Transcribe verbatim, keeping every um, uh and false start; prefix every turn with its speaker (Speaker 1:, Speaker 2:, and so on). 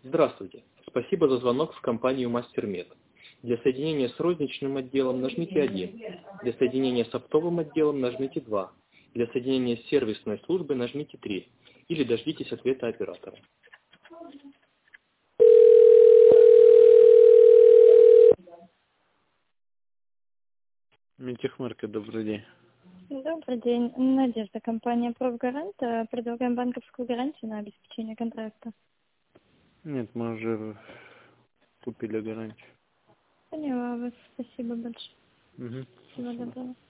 Speaker 1: Здравствуйте. Спасибо за звонок в компанию MasterMed. Для соединения с розничным отделом нажмите один. Для соединения с оптовым отделом нажмите два. Для соединения с сервисной службой нажмите три. Или дождитесь ответа оператора.
Speaker 2: Митехмаркет, добрый день.
Speaker 3: Добрый день. Надежда, компания «Профгарант». Э, Предлагаем банковскую гарантию на обеспечение контракта.
Speaker 2: Нет, мы уже купили гарантию.
Speaker 3: Поняла вас. Спасибо большое.
Speaker 2: Угу.
Speaker 3: Всего доброго.